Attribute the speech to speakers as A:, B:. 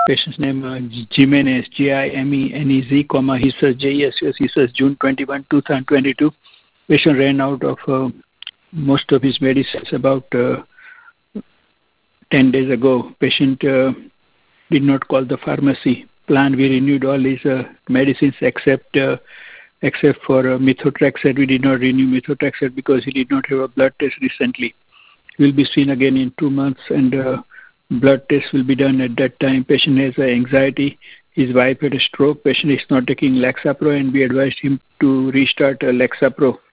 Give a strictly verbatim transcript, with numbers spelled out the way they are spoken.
A: Patient's name uh, Jimenez, J I M E N E Z, comma, he says J E S U S, he says June twenty-first, two thousand twenty-two. Patient ran out of uh, most of his medicines about uh, ten days ago. Patient uh, did not call the pharmacy. Plan, we renewed all his uh, medicines except uh, except for uh, methotrexate. We did not renew methotrexate because he did not have a blood test recently. He will be seen again in two months and uh, blood test will be done at that time. Patient has uh, anxiety. His wife had a stroke. Patient is not taking Lexapro and we advised him to restart uh, Lexapro.